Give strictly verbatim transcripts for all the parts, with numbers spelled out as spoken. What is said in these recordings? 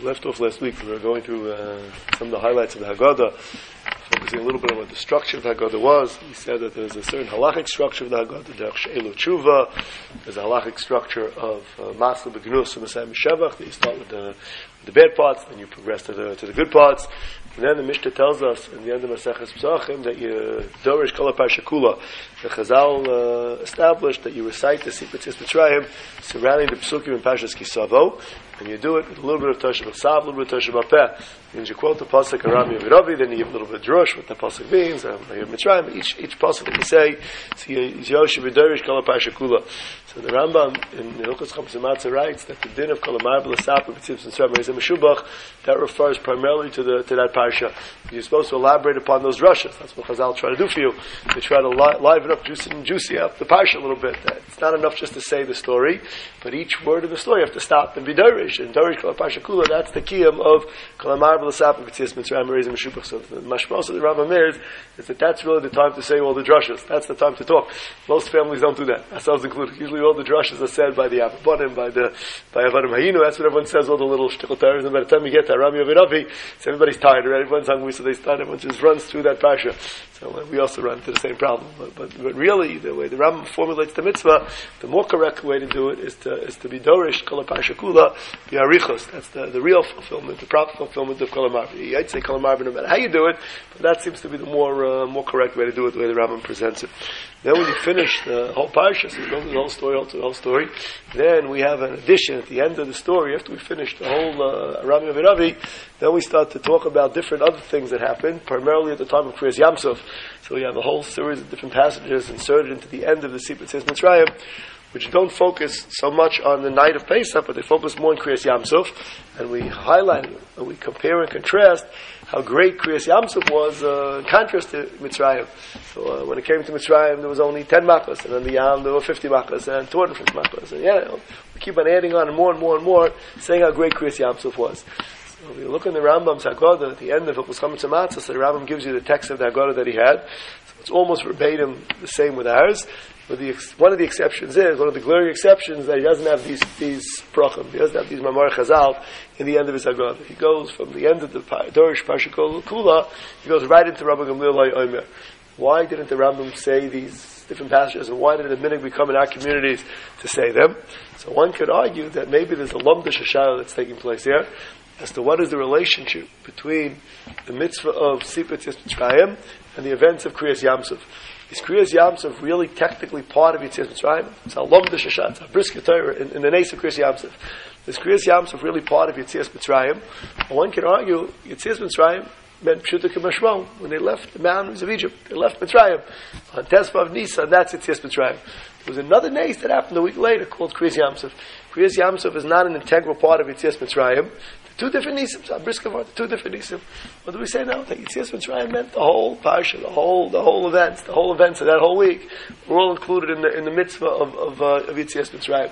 left off last week, we were going through uh, some of the highlights of the Haggadah, focusing a little bit on what the structure of the Haggadah was. We said that there's a certain halachic structure of the Haggadah, Derech She'elu Tshuva. There's a halachic structure of Masla B'Gnus and Masayim Shevach, that you start with the, with the bad parts, then you progress to the, to the good parts. And then the Mishnah tells us in the end of Maseches Pesachim that you Dorish Kol HaParsha Kula. The Chazal uh, established that you recite the Sipur Tzis Mitzrayim surrounding the Pesukim in Parshas Kisavo, and you do it with a little bit of Tosha B'Sav, a little bit of Tosha B'Peh. Means you quote the pasuk Arami Aviravi, then you give a little bit of drush, what the pasuk means, um, Mitzrayim. Each each pasuk that you say, so Yoshe V'Dorish Kol HaParsha Kula. So the Rambam in Hilchos Chametz Matzah writes that the din of Kol HaMar B'Lasap B'Tzis Mitzrayim Reizeh Meshubach, that refers primarily to the to that parsha. You're supposed to elaborate upon those rushes. That's what Chazal try to do for you. They try to li- liven up, juicy and juicy up the parsha a little bit. It's not enough just to say the story, but each word of the story you have to stop and be dorish. And dorish Kol HaParsha Kula, that's the kiyum of Kol HaMar B'Lasap B'Tzis Mitzrayim Reizeh Meshubach. So the mashmos of the Rambam is, is that that's really the time to say all the drushes. That's the time to talk. Most families don't do that, ourselves included. Usually all the drushes are said by the Avabonim, by the by Avadim Hayinu. That's what everyone says, all the little shtickle terrors. And by the time you get to Arami Aviravi, so everybody's tired already. Everyone's hungry, so they start. Everyone just runs through that parsha. So uh, we also run into the same problem. But, but, but really, the way the Rambam formulates the mitzvah, the more correct way to do it is to is to be dorish Kol HaParsha Kula b'arichos. That's the, the real fulfillment, the proper fulfillment of Kol HaMar. I'd say Kol HaMar no matter how you do it, but that seems to be the more uh, more correct way to do it, the way the Rambam presents it. Then when you finish the whole parsha, so you go through the whole story, also the whole story, then we have an addition at the end of the story, after we finish the whole uh, Arami Aviravi, then we start to talk about different other things that happened, primarily at the time of Kriyas Yamsuf. So we have a whole series of different passages inserted into the end of the Sipur Tzis Mitzrayim, which don't focus so much on the night of Pesach, but they focus more on Kriyas Yamsuf, and we highlight and we compare and contrast how great Kriyas Yamsuf was uh, in contrast to Mitzrayim. So uh, when it came to Mitzrayim, there was only ten makas, and on the Yam there were fifty makas, and two hundred fifty makas, and yeah, we keep on adding on more and more and more, saying how great Kriyas Yamsuf was. So if you look in the Rambam's Haggadah, at the end of Hilchos Chametz Matzah, so the Rambam gives you the text of the Haggadah that he had. So it's almost verbatim the same with ours. But the, one of the exceptions is, one of the glaring exceptions, that he doesn't have these these brachim, he doesn't have these mamar chazal in the end of his Haggadah. He goes from the end of the Dorish Parsha Kula, he goes right into Rabbi Gamliel Omer. Why didn't the Rambam say these different passages, and why did the minhag become in our communities to say them? So one could argue that maybe there's a lumda shashayla that's taking place here, as to what is the relationship between the mitzvah of Sipur Tzis Mitzrayim and the events of Kriyas Yamsuf. Is Kriyas Yamsuf really technically part of Yetzias Mitzrayim? It's a Lomda Shashat, it's a Brisker Torah in, in the nace of Kriyas Yamsuf. Is Kriyas Yamsuf really part of Yetzias Mitzrayim? Well, one can argue Yetzias Mitzrayim meant Pshuta K'mashmo. When they left the mountains of Egypt, they left Mitzrayim. On Tesvav Nisan, that's Yetzias Mitzrayim. There was another nace that happened a week later called Kriyas Yamsuf. Kriyas Yamsuf is not an integral part of Yetzias Mitzrayim. Two different nisim, Brisker, two different nisim. What do we say now? That Yetzias Mitzrayim meant the whole parsha, the whole, the whole events, the whole events of that whole week were all included in the in the mitzvah of of, uh, of Yetzias Mitzrayim.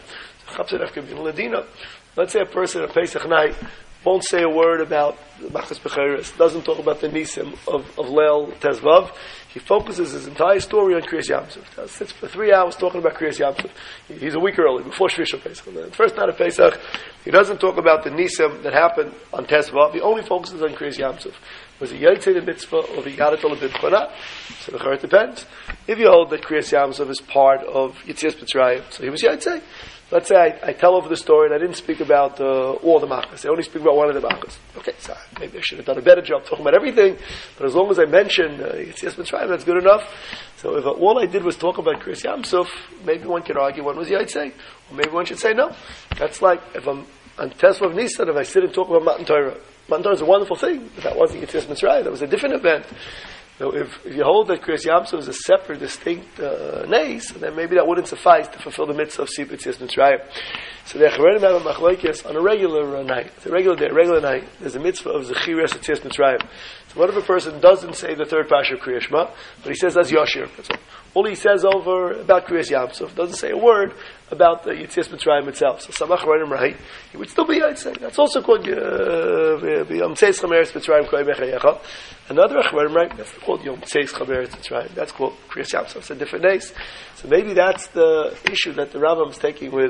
Let's say a person on Pesach night won't say a word about the Machas Becheres, doesn't talk about the nisim of of Leil Tezvav. He focuses his entire story on Kriyas Yamsuf. Sits for three hours talking about Kriyas Yamsuf. He's a week early, before Shvisha Pesach. The first night of Pesach, he doesn't talk about the nisim that happened on Tezvav. He only focuses on Kriyas Yamsuf. Was he Yaitse the mitzvah, or he got it all a bit not? So the Chayr depends. If you hold that Kriyas Yamsuf is part of Yetzias Mitzrayim, so he was Yaitse. Let's say I, I tell over the story and I didn't speak about uh, all the machas. I only speak about one of the machas. Okay, so maybe I should have done a better job talking about everything, but as long as I mention uh, Yetzias Mitzrayim, that's good enough. So if uh, all I did was talk about Kriyas Yamsuf, maybe one could argue one was Yaitse, or maybe one should say no. That's like if I'm on Tesvav Nisan, if I sit and talk about Matan Torah. Matan Torah is a wonderful thing, but that wasn't Yetzias Mitzrayim, that was a different event. So if, if you hold that Kriyas Yamsuf is a separate, distinct uh, nace, then maybe that wouldn't suffice to fulfill the mitzvah of Sipur Tzis Mitzrayim. So the Acharonim have a machlokes on a regular uh, night. It's a regular day, a regular night. There's a mitzvah of Zechiras Tzis Mitzrayim. So what if a person doesn't say the third parsha of Kriyas Shema, but he says that's Yashir? That's all. All he says over about Kriyas Yamsuf doesn't say a word about the Yetzias Mitzrayim itself. So Samach Ranim right, he would still be Yaitse. That's also called Yom Tzeis Chameres Mitzrayim Koi Bechayecha. Another Achranim right, that's called Yom Tzeis Chameres Mitzrayim. That's called Kriyas Yamsuf. It's a different nace. So maybe that's the issue that the Rambam is taking with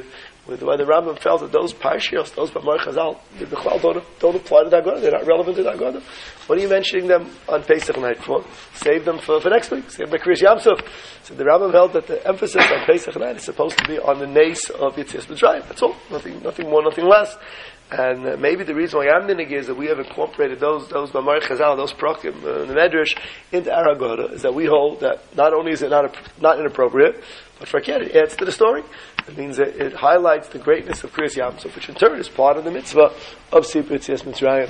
With the way the Rambam felt that those parshios, those B'mar Chazal, they don't, don't apply to the Haggadah. They're not relevant to the Haggadah. What are you mentioning them on Pesach night for? Save them for, for next week. Save them by Kriyas Yamsuf. So the Rambam held that the emphasis on Pesach night is supposed to be on the nace of Yetzias Mitzrayim. That's all. Nothing, nothing more, nothing less. And uh, maybe the reason why I'm minig is that we have incorporated those those B'mar Chazal, those Prokim, uh, the Medrash into our Haggadah, is that we hold that not only is it not a, not inappropriate, but for again, it adds to the story. It means that it highlights the greatness of Kriyas Yamsuf, which in turn is part of the mitzvah of Sipur Yetzias Mitzrayim.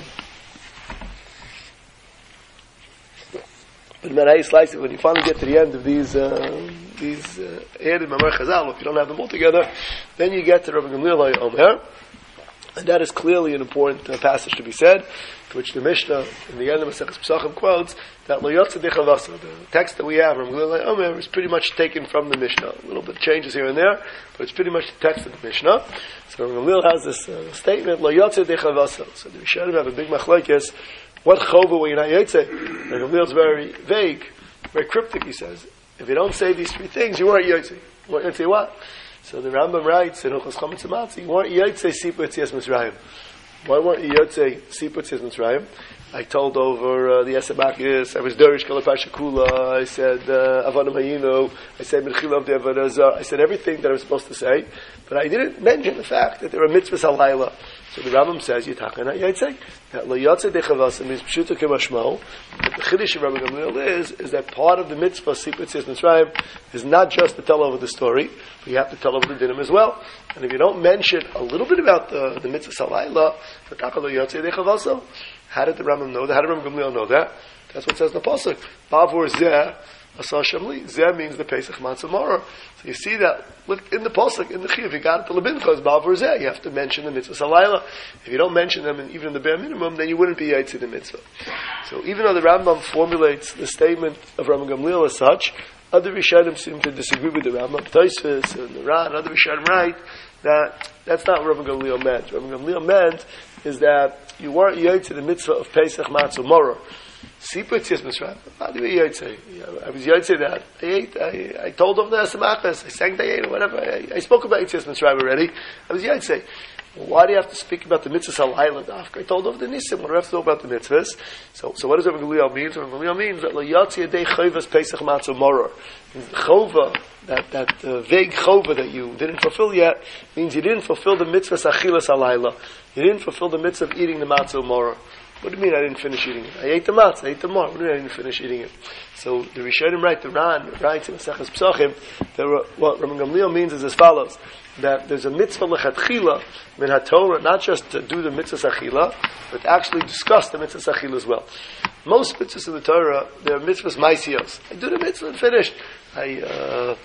But when I slice it, when you finally get to the end of these uh, these uh, added B'mar Chazal, if you don't have them all together, then you get to Rabbi Gamliel Omer. And that is clearly an important uh, passage to be said, to which the Mishnah, in the end of Maseches Pesachim, quotes that Lo Yotze Dechavasa, the text that we have from Gamliel Omer, is pretty much taken from the Mishnah. A little bit of changes here and there, but it's pretty much the text of the Mishnah. So Gamliel has this uh, statement, Lo Yotze Dechavasa. So the Rishonim have a big machlokes. What chova were you not yotze? And Gamliel is very vague, very cryptic. He says, if you don't say these three things, you weren't yotze. You weren't yotze what? So the Rambam writes in Hilchos Chametz Hamatzi, you weren't Yotze Sipur Yetzias Mitzrayim. Why weren't you Yotze Sipur Yetzias Mitzrayim? I told over uh, the Esabakis, I was Dorish Kala Parsha Kula, I said uh, Avodim Hayinu, I said Menchila of the Avodah Zarah, I said everything that I was supposed to say, but I didn't mention the fact that there are mitzvahs halayla. So the Rambam says, Yitachana Yotze, that Lo Yotze Dechavasa means Pshuto Kemashmo. But the Chiddush of Rabbi Gamliel is, is that part of the mitzvah, Sipur Yetzias Mitzrayim, is not just to tell over the story, but you have to tell over the dinim as well. And if you don't mention a little bit about the, the mitzvah halayla, Lo Yotze Dechavasa, how did the Rambam know that? How did Rabbi Gamliel know that? That's what it says in the pasuk. Bavur Zeh Asa Shamli. Zeh means the Pesach Matzah Maror. So you see that. Look in the pasuk in the Chiv. You got it to Lebincha. Bavur Zeh. You have to mention the mitzvah Salayla. If you don't mention them, and even in the bare minimum, then you wouldn't be Yaitzi the mitzvah. So even though the Rambam formulates the statement of Rabbi Gamliel as such, other Rishonim seem to disagree with the Rambam. Tosfos and the Ran, other Rishonim write that that's not what Rabbi Gamliel meant. Rabbi Gamliel meant is that you weren't Yaitzi the mitzvah of Pesach Matzah Maror. Sipur Yetzias Mitzrayim. How do you Yaitzi? I was Yaitzi that. I ate, I, I told them the Samachas, I sang the whatever. I, I spoke about Yetzias Mitzrayim already. I was Yaitzi. Well, why do you have to speak about the mitzvahs halayla dafka? I told over the nisim. What do I have to know about the mitzvahs? So, so what does Rabbi Gamliel mean? Rabbi Gamliel means that lo yatzi yadei chovas Pesach Matzah Maror. Chova, that that uh, vague chova that you didn't fulfill yet, means you didn't fulfill the mitzvahs achilas halayla. You didn't fulfill the mitzvah of eating the matzah maror. What do you mean I didn't finish eating it? I ate the matzah, I ate the maror. What do you mean I didn't finish eating it? So the Rishonim write, the Ran writes in Maseches Pesachim, that what Rabbi Gamliel means is as follows, that there's a mitzvah lechatchila min haTorah, not just to do the mitzvah achila, but to actually discuss the mitzvah achila as well. Most mitzvahs in the Torah, there are mitzvahs maisios. I do the mitzvah and finished. I, uh,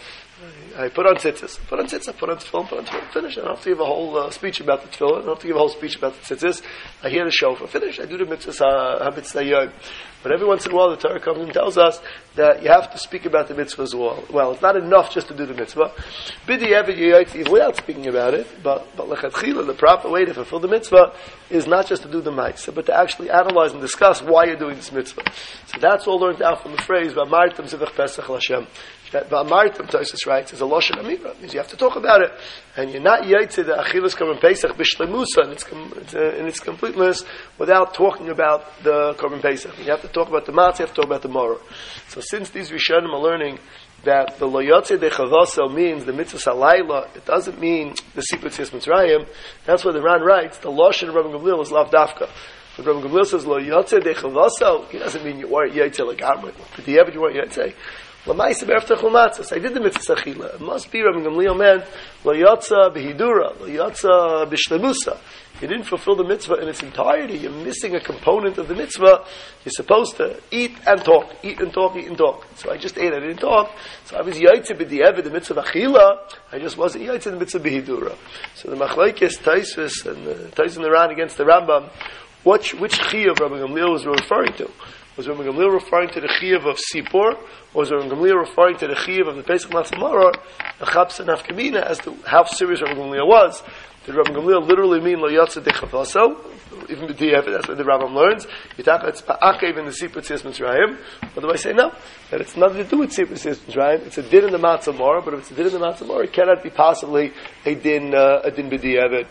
I put on tzitzis, put on tzitzis, put on tefillin, put on tefillin, finish. I don't have to give a whole uh, speech about the tefillin, I don't have to give a whole speech about the tzitzis. I hear the shofar, finish. I do the mitzvahs, uh, mitzvah yom. But every once in a while the Torah comes and tells us that you have to speak about the mitzvah as well. Well, it's not enough just to do the mitzvah. Bidi ever even without speaking about it, but but lechatchila, the proper way to fulfill the mitzvah is not just to do the mitzvah, but to actually analyze and discuss why you're doing this mitzvah. So that's all learned out from the phrase "V'amartam zivach pesach l'Hashem." That V'amartam, Tosfos writes, is a lashon amira. It means you have to talk about it, and you're not yaitze the achilas korban pesach b'shlemusa in its com- in its completeness without talking about the korban pesach. You have to talk about the matzah, you have to talk about the maror. So since these Rishonim are learning that the lo yotze dechavasa means the mitzvah halayla, it doesn't mean the Sipur Yetzias Mitzrayim. That's why the Ran writes, the lashon of Rabbi Gamliel is lav dafka. But Rabbi Gamliel says lo yotze dechavasa, he doesn't mean you weren't yaitze legamri. But the ever you weren't yaitze. L'maisa be'eftach l'matzah. I did the mitzvah achila. It must be Rabbi Gamliel meant lo yotze behidura, lo yotze b'shlemusa. You didn't fulfill the mitzvah in its entirety. You're missing a component of the mitzvah. You're supposed to eat and talk. Eat and talk, eat and talk. So I just ate, I didn't talk. So I was yaitze b'di'evet, the mitzvah achila. I just wasn't yaitze the mitzvah b'hidura. So the machlokes, Tosfos, and the Tosfos and the Ran against the Rambam, which, which chi of Rabbi Gamliel was referring to? Was Rabbi Gamliel referring to the chiyuv of Sipur, or was Rabbi Gamliel referring to the chiyuv of the Pesach Matzah Maror, the Chapsa Nafkamina, as to how serious Rabbi Gamliel was? Did Rabbi Gamliel literally mean Lo Yotze Dechavaso? Even the D F, that's what the Rambam learns. Yitaka, it's Ba'akev in the Sipur Tzis Mitzrayim. Or do I say no? That it's nothing to do with Sipur Tzis Mitzrayim. It's a din in the Matzah Maror, but if it's a din in the Matzah Maror, it cannot be possibly a din, uh, a din b'di'evet.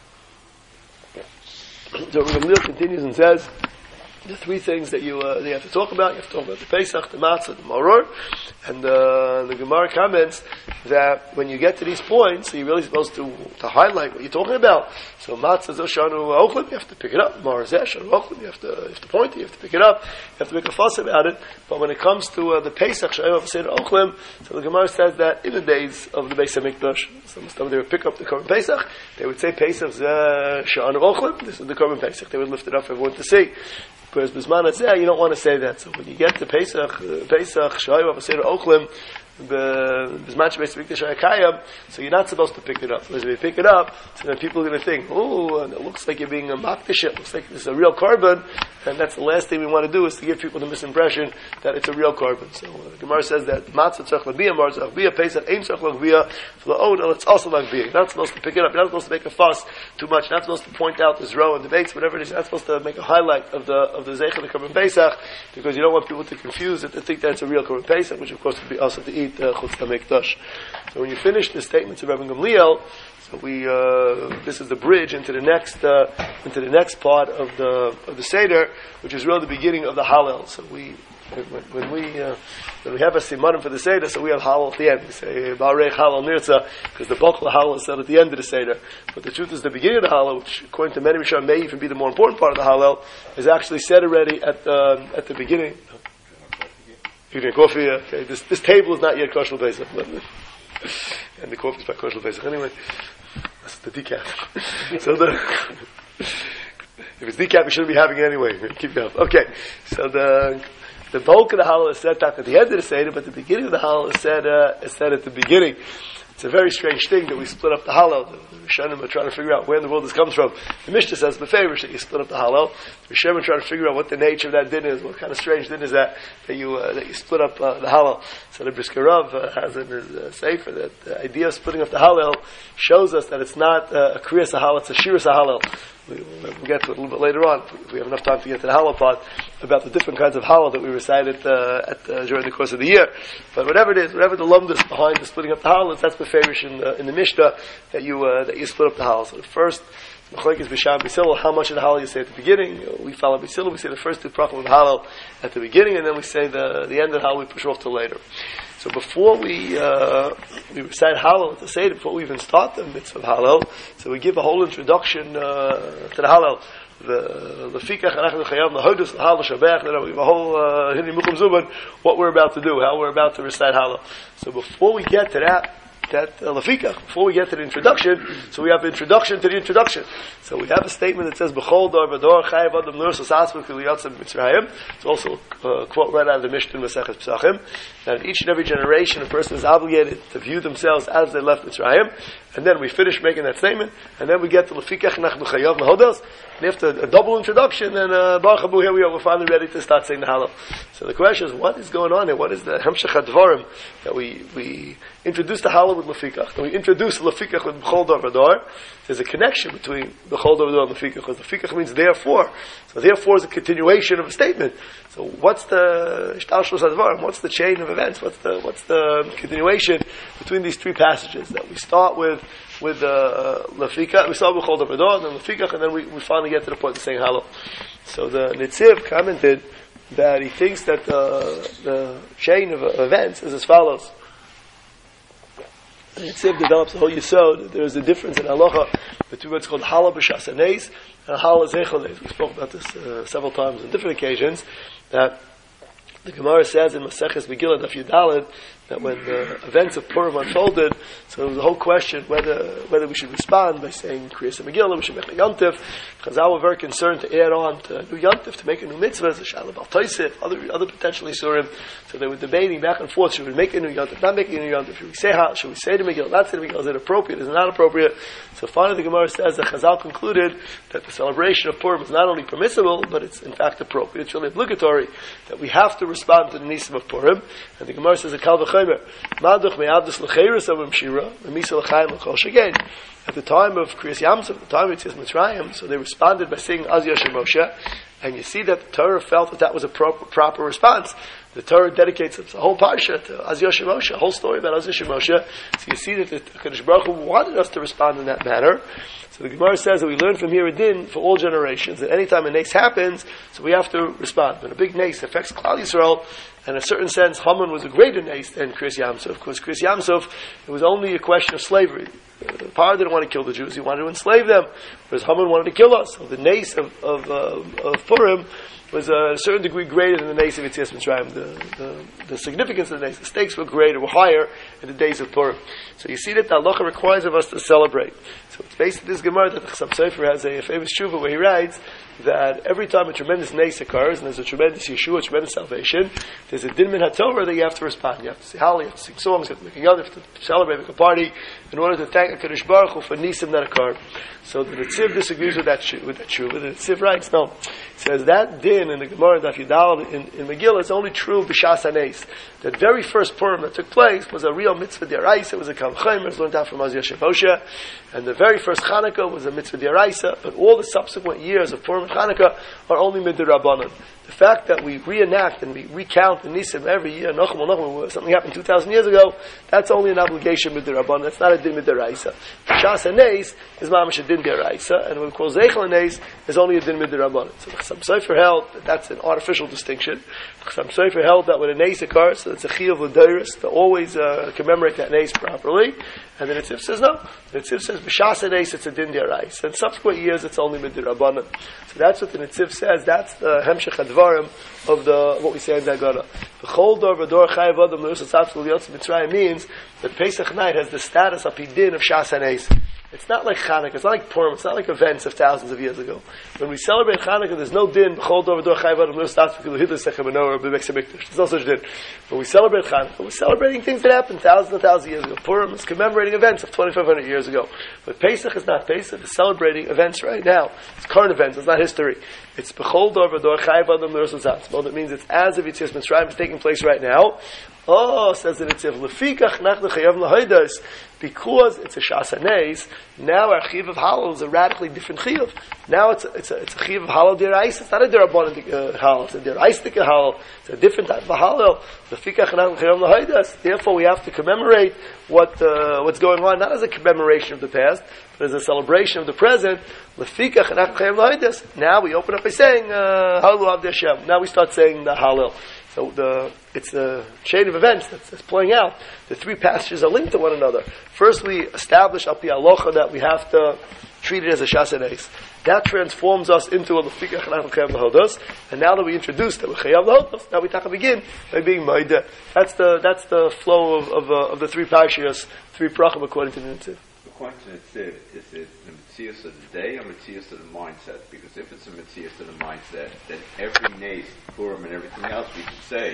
So Rabbi Gamliel continues and says, the three things that you, uh, that you have to talk about. You have to talk about the Pesach, the Matzah, the Maror. And uh, the Gemara comments that when you get to these points, so you're really supposed to, to highlight what you're talking about. So Matzah, Zoshanu, Ochlim, you have to pick it up. Maror, Zoshanu, Ochlim, you have to, you have to point it, you have to pick it up. You have to make a fuss about it. But when it comes to uh, the Pesach, Shayim, Seder, Ochlim, so the Gemara says that in the days of the Beis HaMikdash, some they would pick up the Korban Pesach, they would say Pesach, Zoshanu, Ochlim, this is the Korban Pesach. They would lift it up for everyone to see. Whereas Bisman Atzeh, you don't want to say that. So when you get to Pesach, uh, Pesach, Shayim, Seder, Ochlim, Bisman Shebei Mikdash HaKayim, so you're not supposed to pick it up. Because if you pick it up, so then people are going to think, oh, it looks like you're being a makdish, it looks like this is a real korban, and that's the last thing we want to do, is to give people the misimpression that it's a real korban. So uh, the Gemara says that Matzah tzarech l'biyah, Mar tzarech l'biyah, Pesach aim tzarech l'biyah, for the own, it's also l'biyah. You're not supposed to pick it up, you're not supposed to make a fuss too much, you're not supposed to point out this row and debates, whatever it is, you're not supposed to make a highlight of the of the Zeich of the Korban Pesach, because you don't want people to confuse it, to think that it's a real Korban Pesach, which of course would be also to eat uh, chutz tamekdash. So when you finish the statements of Rabbi Gamliel, so we uh, this is the bridge into the next uh, into the next part of the of the Seder, which is really the beginning of the Hallel. So we when, when we uh, when we have a simanim for the Seder, so we have Hallel at the end. We say Ba'arech Hallel Nirtza, because the bulk of the Hallel is said at the end of the Seder. But the truth is, the beginning of the Hallel, which according to many Rishonim may even be the more important part of the Hallel, is actually said already at the at the beginning. You drink coffee. Okay, this this table is not yet kosher Pesach, and the coffee is by kosher Pesach anyway. That's the decaf. So the if it's decaf, you shouldn't be having it anyway. Keep going. Okay, so the the bulk of the Hallel is said at the end of the Seder, but the beginning of the Hallel is said uh, is said at the beginning. It's a very strange thing that we split up the Hallel. The Rishonim are trying to figure out where in the world this comes from. The Mishnah says the favor that you split up the Hallel. The Rishonim are trying to figure out what the nature of that din is. What kind of strange din is that that you uh, that you split up uh, the Hallel? So the Brisker Rav uh, has in his uh, sefer that the idea of splitting up the Hallel shows us that it's not uh, a kriyas Hallel, it's a shiras Hallel. We'll get to it a little bit later on, if we have enough time to get to the Hallel part, about the different kinds of Hallel that we recite at, uh, at uh, during the course of the year. But whatever it is, whatever the lumdus behind the splitting up the Hallel, that's the favorish in, uh, in the Mishnah, that you uh, that you split up the Hallel. So the first, Machlokes Bisham B'Sillel, how much of the Hallel you say at the beginning? You know, we follow B'Sillel, we say the first two brachos of the Hallel at the beginning, and then we say the the end of the Hallel, we push off till later. So before we uh, we recite Hallel to say it, before we even start the mitzvah of Hallel, so we give a whole introduction uh, to the Hallel. The Lefikach Anachnu Chayav Lahodus Hallel Shabach. Then we have a whole Hindi Mukham Zuban, what we're about to do, how we're about to recite Hallel. So before we get to that, that uh, Lefikach, before we get to the introduction, so we have the introduction to the introduction. So we have a statement that says B'chol Dor V'Dor Chayav Adam Nursos Asmak Liyatzim Mitzrayim. It's also a quote right out of the Mishnah in Masechet Pesachim. That in each and every generation, a person is obligated to view themselves as they left Mitzrayim. And then we finish making that statement, and then we get to Lefikach Nachnu Chayav Lahodos. And after a double introduction, and uh, Baruch Habu, here we are, we're finally ready to start saying the Hallel. So the question is, what is going on here? What is the Hemshech HaDvarim that we we introduce the Hallel with Lefikach, and we introduce Lefikach with B'chol Dor V'Dor? There's a connection between B'chol Dor V'Dor and Lefikach, because Lefikach means therefore. So therefore is a continuation of a statement. So what's the Shtalshus HaDvarim? What's the chain of events? What's the what's the continuation between these three passages that we start with? With uh, Lefikach, we start with B'chol Dor V'Dor, and then Lefikach, and then we, we finally get to the point of saying Hallel. So the Nitziv commented that he thinks that the, the chain of events is as follows. The Nitziv develops a whole yisod. There is a difference in halacha between what's called Hallel B'Shas Haneis and Hallel Zeichel Neis. We spoke about this uh, several times on different occasions, that the Gemara says in Maseches Megillah Daf Yud Daled that when the events of Purim unfolded, so there was a whole question whether whether we should respond by saying Kriyas Megillah, we should make a Yontif. Chazal were very concerned to add on to a new Yontif, to make a new mitzvah, as a Shalom Al Taisif, other other potential Isurim. So they were debating back and forth: should we make a new Yontif, not make a new Yontif? Should we say how? Should we say the Megillah, not say the Megillah? Is it appropriate? Is it not appropriate? So finally, the Gemara says that Chazal concluded that the celebration of Purim is not only permissible, but it's in fact appropriate. It's really obligatory that we have to respond to the Nisim of Purim. And the Gemara says, "Kal v'chomer, maduch me'avdus l'cheiros avim shira, v'misa l'chaim l'chol shagain." At the time of Kriyas Yamsuf, at the time of Yetzias Mitzrayim, so they responded by singing Az Yashem Moshe, and you see that the Torah felt that that was a proper, proper response. The Torah dedicates a whole parsha to Az Yashem Moshe, a whole story about Az Yashem Moshe. So you see that the Kadosh Baruch Hu wanted us to respond in that manner. So the Gemara says that we learn from here a din for all generations, that any time a nace happens, so we have to respond. When a big nace affects Klal Yisrael, in a certain sense, Haman was a greater nace than Kriyas Yamsuf. Of course, Kriyas Yamsuf, it was only a question of slavery. The Paro didn't want to kill the Jews; he wanted to enslave them. Whereas Haman wanted to kill us. So the nace of of, uh, of Purim was a certain degree greater than the nace of Yetzias Mitzrayim. The, the, the significance of the nace, the stakes were greater, were higher in the days of Purim. So you see that the halacha requires of us to celebrate. So it's based on this Gemara that the Chassam Sofer has a famous tshuva where he writes that every time a tremendous nace occurs, and there's a tremendous Yeshua, a tremendous salvation, there's a din min haTorah that you have to respond. You have to say hallel, you have to sing songs, you have to make a yad, you have to celebrate, make a party, in order to thank HaKadosh Baruch Hu for nisim that occurred. So the Netziv disagrees with that with that tshuva. The Netziv writes, no. He says that din in the Gemara Daf Yudal in, in Megillah is only true b'shas hanes. That very first Purim that took place was a real mitzvah d'oraisa. It was a kal v'chomer, it was learned out from Az Yashem Moshe. And the very first Chanukah was a mitzvah d'oraisa. But all the subsequent years of Purim and Chanukah are only midrabanan. The fact that we reenact and we recount the nisim every year, Nochum Nochum, something happened two thousand years ago, that's only an obligation midrabanan. That's not a din midraisa. Shas hanes is mamash a din d'oraisa, and what we call zeichel hanes is only a din midrabanan. So the Chassam Sofer held that that's an artificial distinction. The Chassam Sofer held that when a nace occurs, so it's a chiyuv l'deiros to always uh, commemorate that nace properly. And the Netziv says no. The Netziv says b'shas hanes it's a din d'oraisa. In subsequent years it's only midrabanan. So that's what the Netziv says. That's the hemshech advarim of the what we say in the Haggadah. The chol dor v'dor chayav adam l'usatzat l'yotz Mitzrayim means that Pesach night has the status of pidin of shas hanes. It's not like Chanukah. It's not like Purim. It's not like events of thousands of years ago. When we celebrate Chanukah, there's no din. B'chol dor v'dor chayav adam l'usatzat l'yotz Mitzrayim. There's no such din. When we celebrate Chanukah, we're celebrating things that happened thousands and thousands of years ago. Purim is commemorating events of twenty-five hundred years ago. But Pesach is not Pesach. It's celebrating events right now. It's current events. It's not history. It's b'chol dor v'dor chayav adam l'usatzat. Well, that means it's as if Yetzias Mitzrayim is taking place right now. Oh, says the Netziv, lefikach nachnu chayav l'hodos, because it's a shas hanes. Now our chiyuv of halal is a radically different chiyuv. Now it's a, it's a, it's a chiyuv of halal d'oraisa. It's not a d'rabbanan uh, halal. It's a d'oraistic halal. It's a different type of halal. Lefikach nachnu chayav l'hodos. Therefore, we have to commemorate what uh, what's going on, not as a commemoration of the past, but as a celebration of the present. Lefikach nachnu chayav l'hodos. Now we open up by saying Hallelu Avdei Hashem. Now we start saying the halal. So the it's the chain of events that's, that's playing out. The three passages are linked to one another. First, we establish al pi halacha that we have to treat it as a shas hanes. That transforms us into a lefikach nachnu chayav l'hodos. And now that we introduce that we chayav l'hodos, now we take a begin by being ma'ideh. That's the that's the flow of of, uh, of the three parshas, three brachim according to the Netziv. According to the Netziv, is it the metzius of the day or metzius of the mindset? Because if it's a metzius of the mindset, then every nace, Purim, and everything else we could say,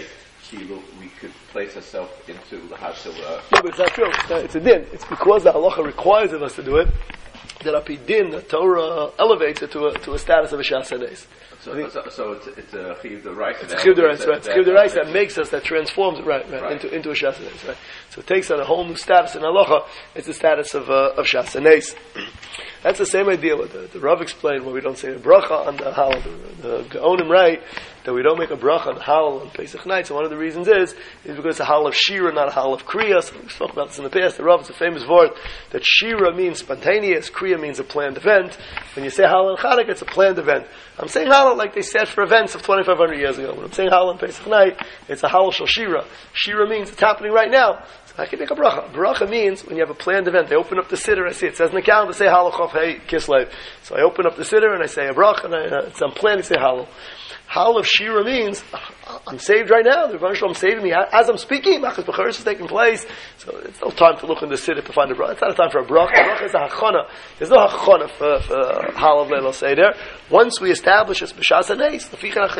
we could place ourselves into the Hashel. No, but it's not true. It's, not, it's a din. It's because the halacha requires of us to do it that api din, the Torah elevates it to a to a status of a shas hanes. So, so, so it's, it's a chiyuv d'oraisa. It's a chiyuv d'oraisa, right? It's a chiyuv d'oraisa that makes us, that transforms it, right, right, right. into into a shas hanes, right? So it takes on a whole new status in halacha. It's the status of uh, of shas hanes. That's the same idea what the, the Rav explained when we don't say a bracha on the halal. The, the Gaonim write that we don't make a bracha on the halal on Pesach night. So one of the reasons is is because it's a halal of shira, not a halal of kriya. So we spoke about this in the past. The Rav is a famous word that shira means spontaneous, kriya means a planned event. When you say halal and Chanukah, it's a planned event. I'm saying halal like they said for events of twenty-five hundred years ago. When I'm saying halal on Pesach night, it's a halal shel shira. Shira means it's happening right now. I can make a bracha. Bracha means when you have a planned event. They open up the siddur. I see it says in the calendar, say halal chof hey kislev. So I open up the siddur and I say a bracha, and I, uh, I'm planning to say halal. Hal of Shira means, I'm saved right now. The Rebbeinu Shalom saving me as I'm speaking. Machas Becharis is taking place. So it's no time to look in the city to find a bracha. It's not a time for a bracha. Bracha is a hachana. There's no hachana for, for Hal of Leil Seder. Once we establish it's B'shas HaNeis,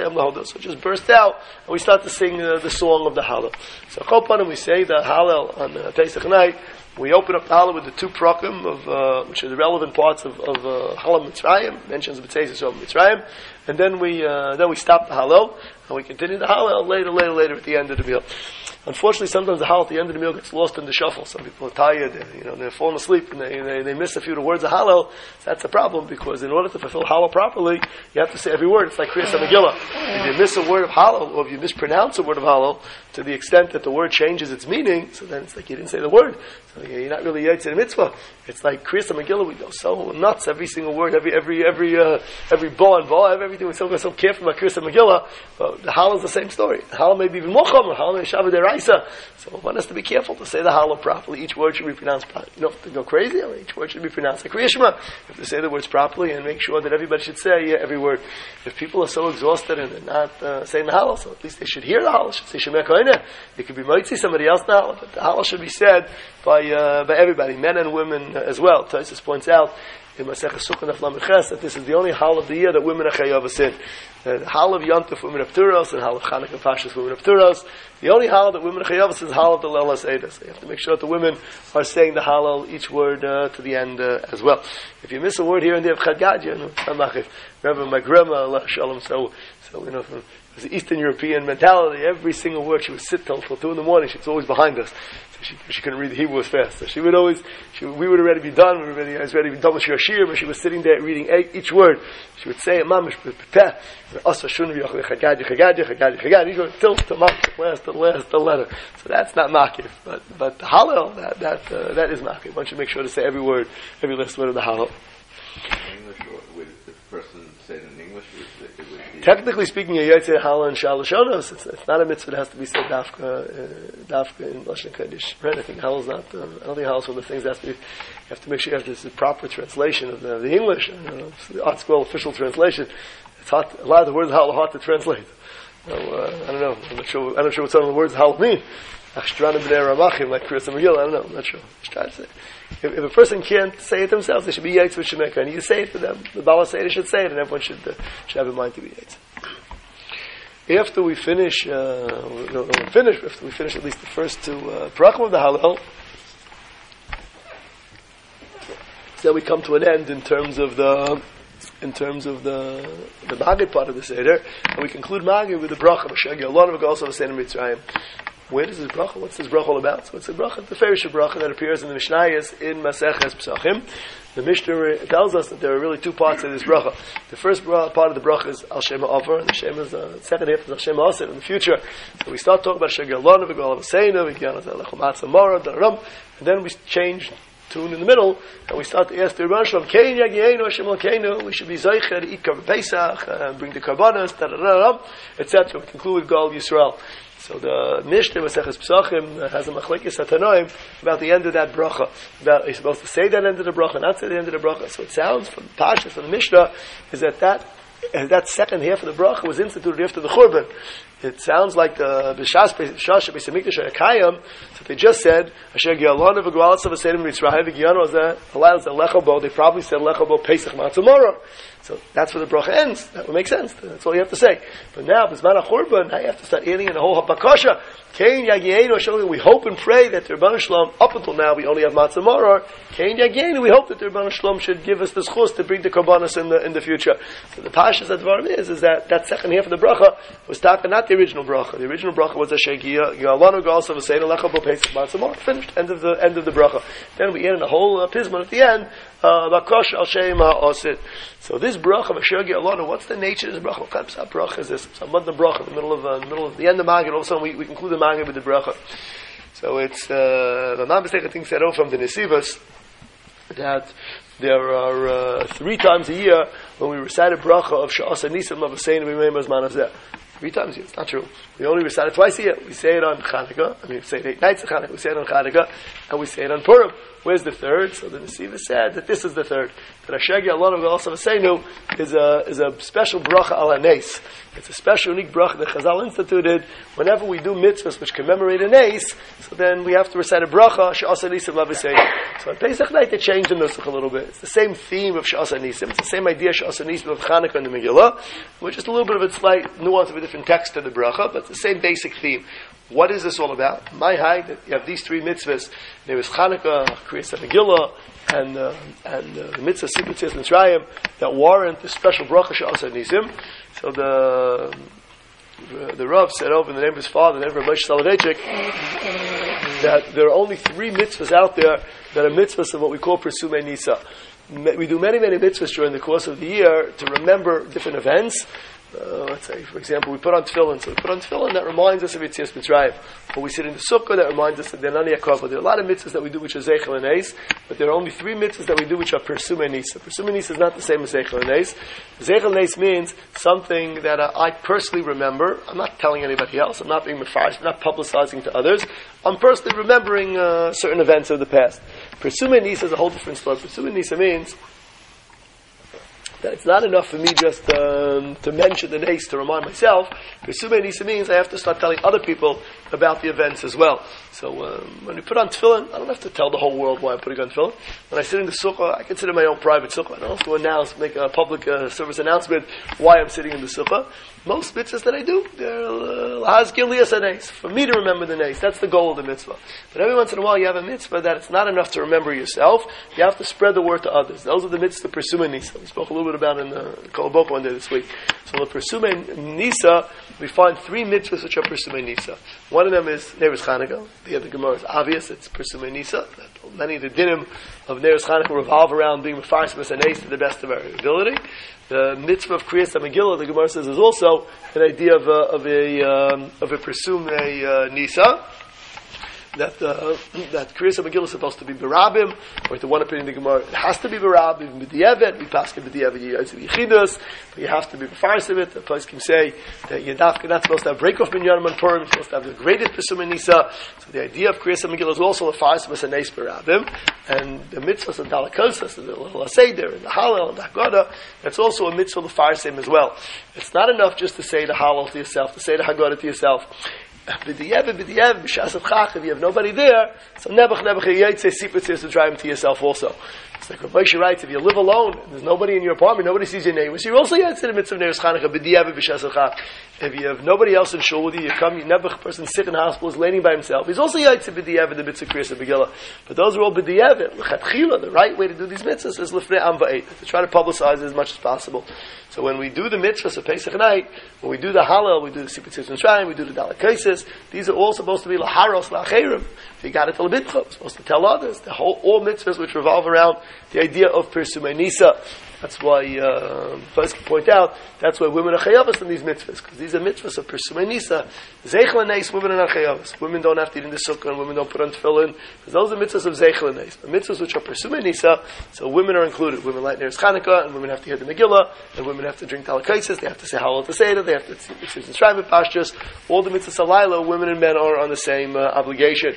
so it just bursts out, and we start to sing uh, the song of the Hallel. So Chopanim, we say the Hallel on uh, Pesach night. We open up the Hallel with the two prakim of uh, which are the relevant parts of, of uh, Hallel Mitzrayim, mentions the B'tzei Yisrael Mitzrayim, and then we uh, then we stop the Hallel and we continue the Hallel later, later, later at the end of the meal. Unfortunately, sometimes the Hallel at the end of the meal gets lost in the shuffle. Some people are tired, they, you know, they're falling asleep, and they, they, they miss a few of the words of Hallel. So that's a problem, because in order to fulfill Hallel properly, you have to say every word. It's like Kriyas HaMegillah. If you miss a word of Hallel, or if you mispronounce a word of Hallel, to the extent that the word changes its meaning, so then it's like you didn't say the word. So you're not really Yetzer Mitzvah. It's like Kriyas HaMegillah, we go so nuts, every single word, every every every uh, every ba and va, everything, we're so, we're so careful about Kriyas HaMegillah. But the Hallel is the same story. The Hallel may be even more chomer. Hallel may be Shavah Deraisa. So one has to be careful to say the Hallel properly. Each word should be pronounced properly. You don't have to go crazy. I mean, each word should be pronounced like Kriya Shema. You have to say the words properly and make sure that everybody should say yeah, every word. If people are so exhausted and they're not uh, saying the Hallel, so at least they should hear the Hallel. Should say Shemeh Koineh. It could be Moitzi, somebody else now, but the Hallel should be said by uh, by everybody, men and women as well. Taisus points out in Masechah Sukkot Daf Lamed Ches that this is the only Hallel of the year that women are chayavas in. The Hallel of Yom Tov women of Turos and Hallel of Chanukah Pashas women of Turos. The only Hallel that women are chayavas is Hallel of the Leil Seder. So you have to make sure that the women are saying the Hallel each word uh, to the end uh, as well. If you miss a word here and there of Chad Gadya, no, remember my grandma, Allah Shalom, so so you know. From, It was the Eastern European mentality. Every single word she would sit till, till two in the morning. She was always behind us. So she, she couldn't read the Hebrew as fast. So she would always, she, we would already be done. We were ready, I was ready to be done with Shir Shir, but she was sitting there reading each word. She would say, Mamish, Peh, Asa Shunvi, Chagadi, Chagadi, Chagadi, Chagadi, each word, till the last, the last, the letter. So that's not Makif. But, but the Hallel, that, that, uh, that is Makif. One should make sure to say every word, every last word of the Hallel. In English, or would the person say it in English? It would be Technically speaking, a Yetzer Hallel and Shalashonos, it's, it's not a mitzvah that has to be said dafka, uh, dafka in Lashon Kodesh. Right? I think Hallel is not, uh, I don't think Hallel is one of the things that has to be, you have to make sure you have this proper translation of the, the English, you know, the Art Scroll official translation. It's hard, a lot of the words of Hallel are hard to translate. So, uh, I don't know, I'm not sure, I'm not sure what some of the words of Hallel mean. Achshtranim b'nei Ramachim, like Kriyas HaMegillah, I don't know, I'm not sure. Just try to say. If, if a person can't say it themselves, they should be Yaitz with Shemekah, and you say it to them. The Bala Seder should say it, and everyone should, uh, should have in mind to be Yaitz. After we finish, uh, we don't finish, after we finish at least the first two uh, Parachim of the Hallel, so then we come to an end in terms of the, in terms of the, the Magid part of the Seder, and we conclude Magid with the Bracha, B'Shegi Allah, and also the Seder Mitzrayim. Where does this bracha? What's this bracha all about? So it's a bracha, the Ferish bracha that appears in the Mishnayos in Maseches Pesachim. The Mishnah tells us that there are really two parts of this bracha. The first part of the bracha is Al Shem Ha'Ofer, and the Shem is the uh, second half is Al Shem Ha'Oser in the future. So we start talking about Shegi Allah, V'Gol Avseinu, V'Gyan Lechem Atzamara, Dararam, and then we change tune in the middle, and we start to ask the Rebbeinu Shalom, Kein Yagienu Hashem Elokeinu, we should be Zeicher, eat Karban Pesach, uh, bring the Karbanos, et cetera. We conclude with Gal Yisrael. So the Mishnah Maseches Pesachim has a machlekes hatanoim about the end of that bracha. About are you supposed to say that end of the bracha, not say the end of the bracha? So it sounds from Pashas from the Mishnah is that that that second half of the bracha was instituted after the Churban. It sounds like the B'Shas B'Shas B'Samikdash Kayam. So they just said Asher Gialon V'Gvalas of Asedim Mitzrayim V'Giano was that allows the Lechabo. They probably said Lechabo Pesach Matzamora. So that's where the bracha ends. That would make sense. That's all you have to say. But now, B'Zman HaChurban, now you have to start adding in the whole Habakasha. Kain Yagienu Hashem. We hope and pray that the Rebbeinu Shalom, up until now, we only have Matzamora. Kain Yagienu. We hope that the Rebbeinu Shalom should give us the schus to bring the Karbanos in the in the future. So the Pashas Advarim is is that that second half of the bracha was talking not the original bracha. The original bracha was a shegia Yalanu Galsa V'Sein Alecha B'Pesach Matzamor. Finished. End of the end of the bracha. Then we add in the whole uh, pismon at the end. Bakosh Al Shem Ha'Osid. So this bracha of Asher Gialanu, what's the nature of this bracha? What kind of bracha is this? It's a Madna bracha in the middle of uh, in the middle of the end of Magid. All of a sudden we, we conclude the Magid with the bracha. So it's uh, the non mistake I think said oh from the Nesivos that there are uh, three times a year when we recite a bracha of Sha'asa Nisim of Asein B'Meimah Zman Hazeh. Three times a year. It's not true. We only recite it twice a year. We say it on Chanukah. I mean, we say it eight nights of Chanukah. We say it on Chanukah, and we say it on Purim. Where's the third? So the Nesiva said that this is the third. That Ashegi Alon also Seinu is a is a special bracha al hanes. It's a special unique bracha that Chazal instituted. Whenever we do mitzvahs which commemorate an ace, so then we have to recite a bracha she'asa nisim laviseinu. So on Pesach night they changed the nusach a little bit. It's the same theme of she'asa nisim. It's the same idea she'asa nisim of Chanukah and the Megillah, with just a little bit of a slight nuance of a different text to the bracha, but it's the same basic theme. What is this all about? My high, that you have these three mitzvahs. There is Chanukah, Kriyas Megillah, and uh, and uh, the mitzvah Sipur Tzias Mitzrayim that warrant the special bracha she'asa nisim. So the the, the Rav said over in the name of his father, the name of Moshe Soloveitchik, that there are only three mitzvahs out there that are mitzvahs of what we call Persumei Nisa. We do many, many mitzvahs during the course of the year to remember different events. Uh, let's say, for example, we put on tefillin. So we put on tefillin that reminds us of Yitzias Mitzrayim. Or we sit in the sukkah that reminds us of the Nani Yaakov. There are a lot of mitzvahs that we do which are Zeichel and Eis, but there are only three mitzvahs that we do which are Persumei Nisa. Persumei Nisa is not the same as Zeichel and Eis. Zeichel and Eis means something that uh, I personally remember. I'm not telling anybody else. I'm not being mefarsh. I'm not publicizing to others. I'm personally remembering uh, certain events of the past. Persumei Nisa is a whole different story. Persumei Nisa means that it's not enough for me just um, to mention the nace to remind myself. Persumei Nisa means I have to start telling other people about the events as well. So um, when we put on tefillin, I don't have to tell the whole world why I'm putting on tefillin. When I sit in the sukkah, I can sit in my own private sukkah. I don't have to announce, make a public uh, service announcement why I'm sitting in the sukkah. Most mitzvahs that I do, they're lahazkir liyas hanes, for me to remember the nace. That's the goal of the mitzvah. But every once in a while, you have a mitzvah that it's not enough to remember yourself. You have to spread the word to others. Those are the mitzvahs of Persumei Nisa. We spoke a little bit about in the Kol HaBoker one day this week. So the Persumei Nisa, we find three mitzvahs which are Persumei Nisa. One of them is Neres Chanukah. The other Gemara is obvious. It's Persumei Nisa. Many of the dinim of Neres Chanukah revolve around being mefarshim and ace to the best of our ability. The mitzvah of Kriyas Megillah, the Gemara says, is also an idea of a of a um, of a Persumei uh, Nisa. That uh, that Kriyas Megillah is supposed to be berabim, or the one opinion of the Gemara, it has to be berabim b'diavad. We pass it b'diavad yichidus, but you have to be mefarshim it. The place can say that you're not supposed to have break off minyanim and purim. You're supposed to have the greatest Persumei Nisa. So the idea of Kriyas Megillah is also a mefarshim and ace berabim, and the mitzvahs and dalakosas, the little seder and the halal and the haggadah. That's also a mitzvah mefarshim as well. It's not enough just to say the halal to yourself, to say the haggadah to yourself. If you have nobody there, so nebuch nebuch yaitze sipur tzias to drive him to yourself also. It's like Rav writes, if you live alone, and there's nobody in your apartment, nobody sees your neighbors, you also yaitze the mitzvah of Neres Chanukah b'diavad b'shas chach. If you have nobody else in shul with you, you come, you nebuch person sick in the hospital is laying by himself. He's also yaitze b'diavad the mitzvah Kriyas Megillah. But those are all b'diavad. L'chatchila, the right way to do these mitzvahs is l'fnei am va'ed, to try to publicize it as much as possible. So when we do the mitzvahs of Pesach night, when we do the halal, we do the Sipur Tzias Mitzrayim, we do the dalakaisis, these are all supposed to be laharos, lacherim. If you got it to lebitcha, you're supposed to tell others. The whole, all mitzvahs which revolve around the idea of Persumei Nisa. That's why, uh, first can point out, that's why women are chayavas in these mitzvahs, because these are mitzvahs of Persumei Nisa. Zeichel and Eis, women are not chayavas. Women don't have to eat in the sukkah, and women don't put on tefillin, because those are mitzvahs of Zeichel and Eis. The mitzvahs which are Persumei Nisa, so women are included. Women light Neres Chanukah, and women have to hear the Megillah, and women have to drink talakaisis, they have to say halal to Seder, they have to subscribe with pashtus. All the mitzvahs alayla, women and men are on the same uh, obligation.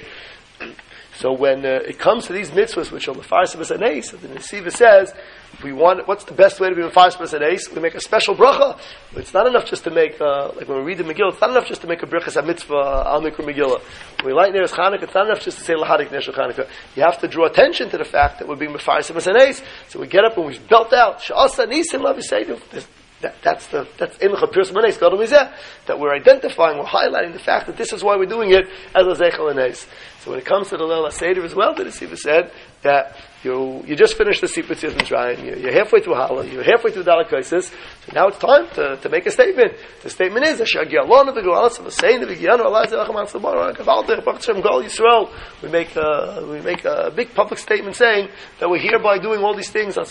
So when uh, it comes to these mitzvahs, which are mefarshim and ace, the Nesiva says, we want, what's the best way to be mefarshim and ace? We make a special bracha. It's not enough just to make, uh, like when we read the Megillah, it's not enough just to make a brachas mitzvah al mikra Megillah. When we light Neres Chanukah, it's not enough just to say lahadik Neres Chanukah. You have to draw attention to the fact that we're being mefarshim and ace. So we get up and we belt out, she'asa nisim laviseinu. That, that's the that's that we're identifying, we're highlighting the fact that this is why we're doing it as a zeichel and eis. So when it comes to the Leil HaSeder as well, the Nesiva said that you you just finished the Sipur Tzias Mitzrayim, you're, you're halfway through Halal, you're halfway through Dalakaisis, so now it's time to, to make a statement. The statement is, we make a, we make a big public statement saying that we're hereby doing all these things, and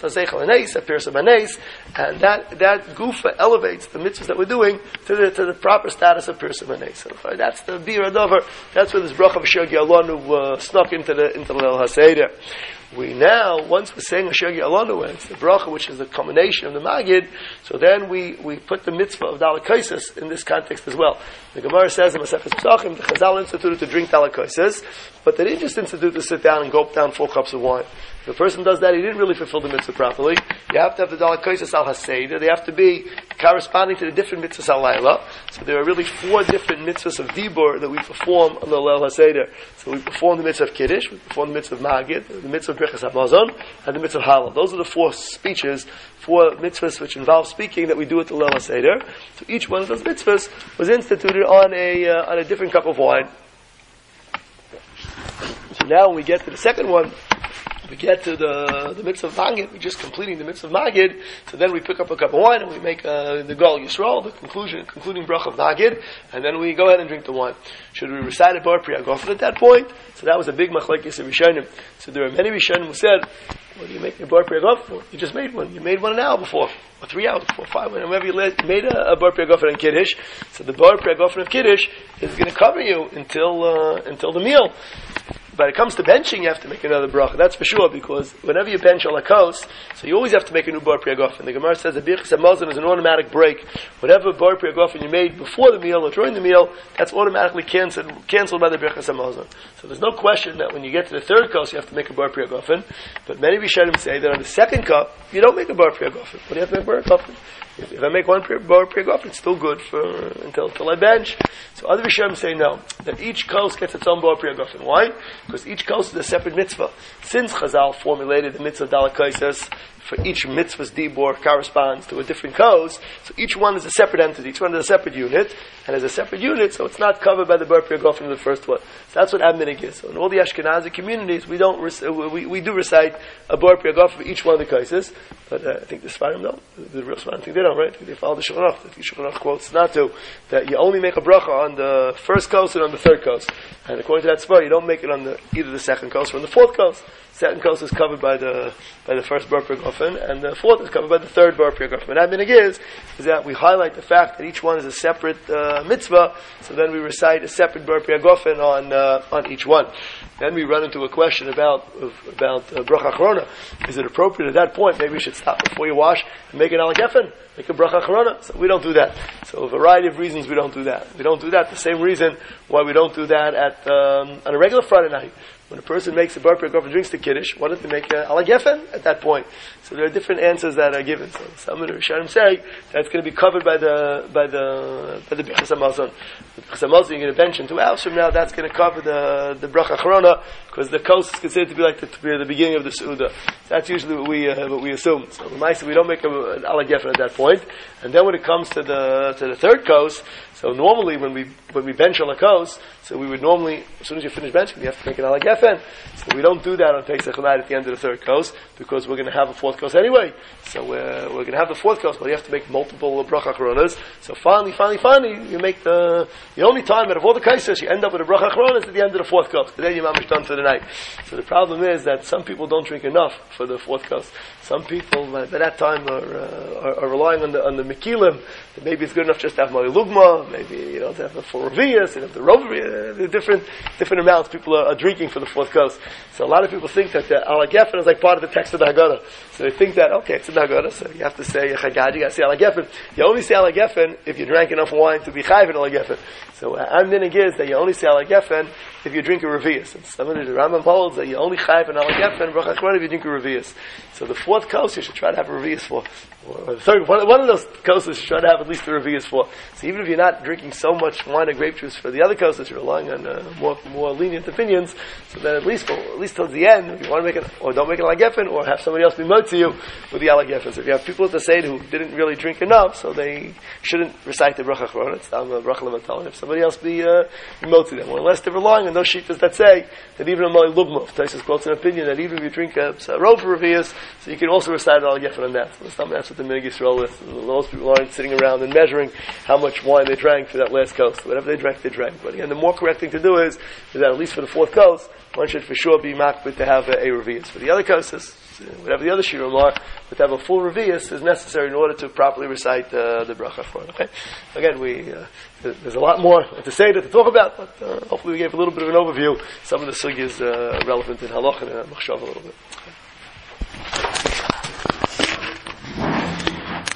that, that gufa elevates the mitzvahs that we're doing to the, to the proper status of Persum Hanes. So that's the Bir Adover, that's where this bracha of Asher Gialon one who uh, snuck into the into the Leil HaSeder. We now, once we're saying Asher Ya'alanu, and it's the bracha which is the combination of the Magid, so then we, we put the mitzvah of Dalakaisis in this context as well. The Gemara says in Masechus Pesachim, the Chazal instituted to drink Dalakaisis, but they didn't just institute to sit down and gulp down four cups of wine. If a person does that, he didn't really fulfill the mitzvah properly. You have to have the Dalakaisis al HaSeder. They have to be corresponding to the different mitzvahs al Laila. So there are really four different mitzvahs of Dibur that we perform on the Leil HaSeder. So we perform the mitzvah of Kiddush, we perform the mitzvah of Magid, the mitzvah of Birchas Hamazon, and the mitzvah of Halal. Those are the four speeches, four mitzvahs which involve speaking that we do at the Leil HaSeder. So each one of those mitzvahs was instituted on a uh, on a different cup of wine. So now when we get to the second one, we get to the the mitzvah of Magid, we're just completing the mitzvah of Magid, so then we pick up a cup of wine and we make uh, the Gol Yisrael, the conclusion, concluding bracha of Magid, and then we go ahead and drink the wine. Should we recite a Bar Pri Haggafen at that point? So that was a big machlekes of Rishonim. So there are many Rishonim who said, what do you make a Bar Pri Haggafen for? You just made one. You made one an hour before, or three hours before, five, whenever you made a, a Bar Pri Haggafen in Kiddush. So the Bar Pri Haggafen of Kiddush is going to cover you until uh, until the meal. But it comes to benching, you have to make another bracha. That's for sure, because whenever you bench a lakos, so you always have to make a new bar pri haggafen. The Gemara says that birchas hamazon is an automatic break. Whatever bar pri haggafen you made before the meal or during the meal, that's automatically canceled, canceled by the birchas hamazon. So there's no question that when you get to the third course, you have to make a bar pri haggafen. But many Rishonim say that on the second cup, you don't make a bar pri haggafen. What do you have to make a bar pri haggafen? If, if I make one bar pri haggafen, it's still good for until until I bench. So other Rishonim say no, that each kos gets its own bar pri haggafen. Why? Because each kos is a separate mitzvah. Since Chazal formulated the mitzvah of Dalakaisis, for each mitzvah's dibur corresponds to a different kos, so each one is a separate entity, each one is a separate unit, and as a separate unit, so it's not covered by the bar pri haggafen of the first one. So that's what Adminig is. So in all the Ashkenazi communities, we don't rec- we, we do recite a bar pri haggafen for each one of the kaises, but uh, I think the Sfarim don't. The real Sfarim think they don't, right? I think they follow the Shulchan Aruch. The Shulchan Aruch quotes not to, that you only make a bracha on the first kos and on the third kos. And according to that Sfar, you don't make it on the either the second kos or on the fourth kos. Second kos is covered by the by the first bar pri haggafen, and the fourth is covered by the third bar pri haggafen. And Adminig is is that we highlight the fact that each one is a separate uh, mitzvah, so then we recite a separate bar pri haggafen on uh, on each one. Then we run into a question about about uh, bracha achrona. Is it appropriate at that point? Maybe you should stop before you wash and make an ala gefen, make a bracha achrona. So we don't do that. So a variety of reasons we don't do that. We don't do that. The same reason why we don't do that at um, on a regular Friday night. When a person makes a bar pri haggafen and drinks the Kiddush, why don't they make a ala gefen at that point? So there are different answers that are given. So some of the Rishonim say that's going to be covered by the by the by the birchas hamazon. The birchas hamazon you're going to bench in two hours from now. That's going to cover the the bracha achrona, because the kos is considered to be like the, to be the beginning of the seuda. That's usually what we uh, what we assume. So we don't make a, an ala gefen at that point. And then when it comes to the to the third kos, so normally when we when we bench on a kos, so we would normally, as soon as you finish benching, you have to make an ala gefen. So we don't do that on Pesach night at the end of the third kos, because we're going to have a fourth kos anyway. So we're, we're going to have the fourth kos, but you have to make multiple bracha achronas. So finally, finally, finally, you make the the only time out of all the kaisos, you end up with a bracha achronas at the end of the fourth kos. Then you're mamish done for the night. So the problem is that some people don't drink enough for the fourth kos. Some people by that time are, uh, are, are relying on the on the mekilim. That maybe it's good enough just to have moed lugma, maybe you know to have the four revias, and have the rovri, uh, the different different amounts people are, are drinking for the fourth kos. So a lot of people think that the ala gefen is like part of the text of the Haggadah. So they think that okay, it's in the Haggadah, so you have to say chagad, you got to say ala gefen. You only say ala gefen if you drank enough wine to be chayv in ala gefen. So Amdinig is that you only say ala gefen if you drink a revius. And some of the Rambam holds that you only chayv in ala gefen bracha achrona if you drink a revius. So the fourth kos you should try to have a revius for. Or the third, one, one of those koses you should try to have at least a revius for. So even if you're not drinking so much wine or grape juice for the other koses, you're relying on uh, more more lenient opinions. So then at least for, at least towards the end, if you want to make it, or don't make it ala gefen, or have somebody else be motzi you with the ala gefen. So if you have people at the Seder who didn't really drink enough, so they shouldn't recite the bracha achrona. It's down the bracha levatal. If somebody else be uh, motzi them, or unless they're relying on those shittas that say that even a moed lugma, Taisus quotes an opinion that even if you drink a, a row for revius, so you can also recite ala gefen on that. So that's what the Minig Yisrael is. Most people aren't sitting around and measuring how much wine they drank for that last kos. Whatever they drank, they drank. But again, the more correct thing to do is, is that at least for the fourth kos, one should for sure be makbid to have a, a revius. For the other koses, uh, whatever the other shiurim are, but to have a full revius is necessary in order to properly recite uh, the bracha for it. Okay? Again, we uh, there's a lot more to say, to talk about, but uh, hopefully we gave a little bit of an overview. Some of the sugyas uh, relevant in halach and uh, machshav a little bit. Okay.